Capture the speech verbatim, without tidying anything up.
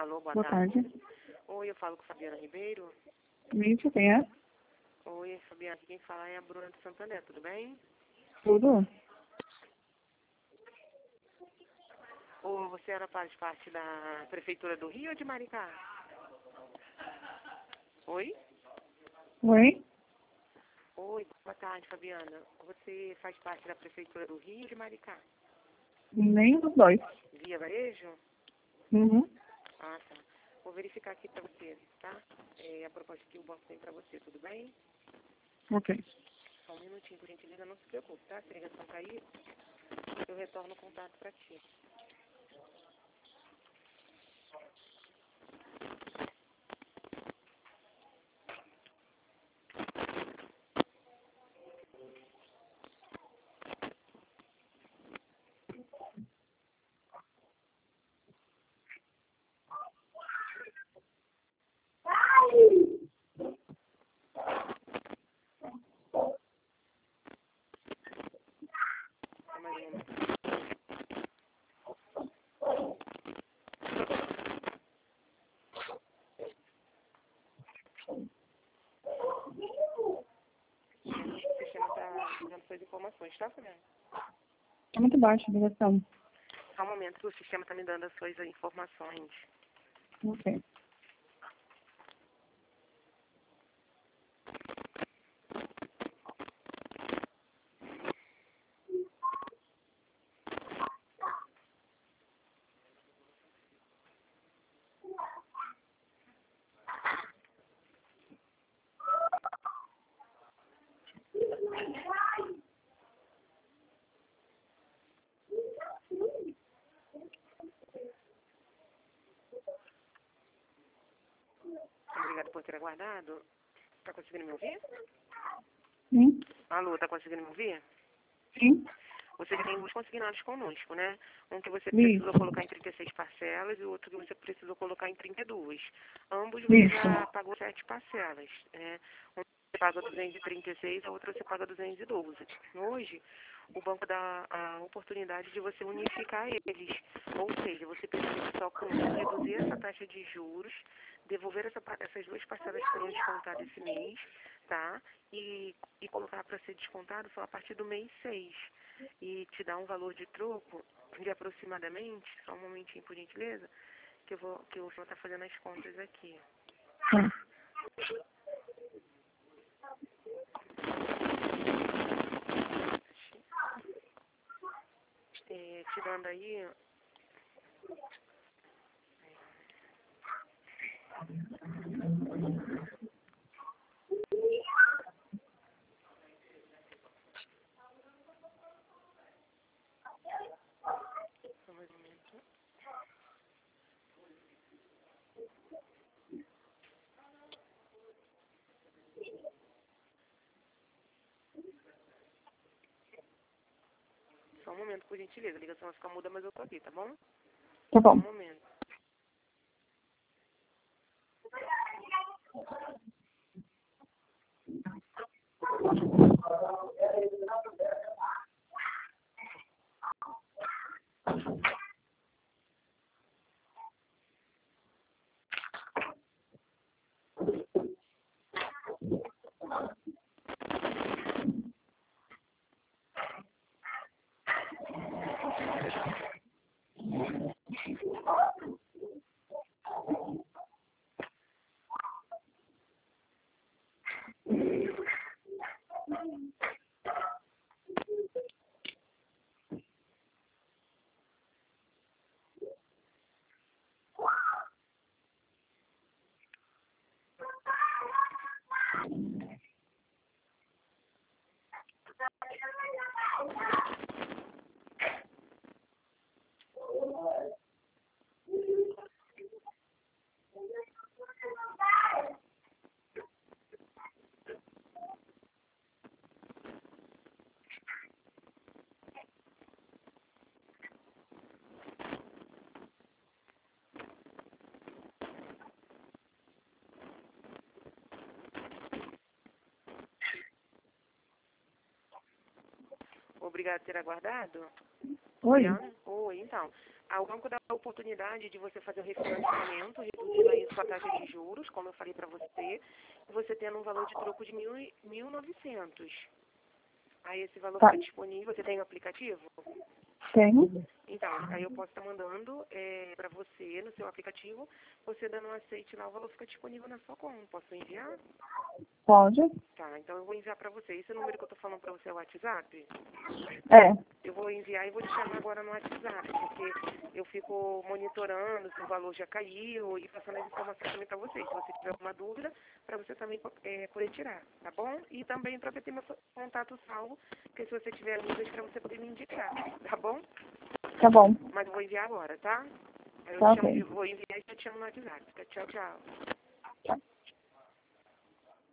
Alô, boa, Boa tarde. tarde. Oi, eu falo com Fabiana Ribeiro. Isso, quem é? Oi, Fabiana, quem fala é a Bruna de Santander, tudo bem? Tudo? Ou você era faz parte da Prefeitura do Rio ou de Maricá? Oi? Oi? Oi, boa tarde, Fabiana. Você faz parte da Prefeitura do Rio ou de Maricá? Nem dos dois. Via Varejo? Uhum. Ah, tá. Vou verificar aqui pra você, tá? É a proposta que o banco tem pra você, tudo bem? Ok. Só um minutinho, por gentileza, não se preocupe, tá? Se a ligação cair, eu retorno o contato pra ti. Só mais um momento. O sistema tá dando suas informações, tá, Fabiana? É muito baixa a ligação. Só um momento que o sistema tá me dando as suas informações. Ok. Obrigada por ter aguardado. Tá conseguindo me ouvir? Sim? Alô, tá conseguindo me ouvir? Sim? Você já tem dois consignados conosco, né? Um que você Isso. precisou colocar em trinta e seis parcelas e o outro que você precisou colocar em trinta e duas. Ambos você Isso. já pagou sete parcelas. Né? Um você paga duzentos e trinta e seis, a outra você paga duzentos e doze. Hoje, o banco dá a oportunidade de você unificar eles. Ou seja, você precisa só com reduzir essa taxa de juros, devolver essa, pa- essas duas parcelas que foram descontadas esse mês, tá? E, e colocar para ser descontado só a partir do mês seis. E te dá um valor de troco de aproximadamente, só um momentinho por gentileza, que eu vou, que eu vou estar fazendo as contas aqui. Tá. É, te dando aí. Só mais um momento. Só um momento, por gentileza. A ligação vai ficar muda, mas eu tô aqui, tá bom? Tá Só um bom. momento. Ô, obrigada por ter aguardado. Oi. Diana? Oi, então. Ah, o banco dá a oportunidade de você fazer um refinanciamento, reduzindo aí sua taxa de juros, como eu falei para você, e você tendo um valor de troco de mil e mil e novecentos. Aí esse valor Tá. fica disponível. Você tem o aplicativo? Tenho. Então, aí eu posso estar mandando é, para você no seu aplicativo, você dando um aceite lá, o valor fica disponível na sua conta. Posso enviar? Pode? Tá, então eu vou enviar para você. Esse número que eu tô falando para você é o WhatsApp? É. Eu vou enviar e vou te chamar agora no WhatsApp, porque eu fico monitorando se o valor já caiu e passando as informações também para você. Se você tiver alguma dúvida, para você também é, poder tirar, tá bom? E também para você ter meu contato salvo, porque se você tiver dúvidas, para você poder me indicar, tá bom? Tá bom. Mas eu vou enviar agora, tá? Aí eu Tá te chamo, ok. eu vou enviar e já te chamo no WhatsApp. Tchau, tchau.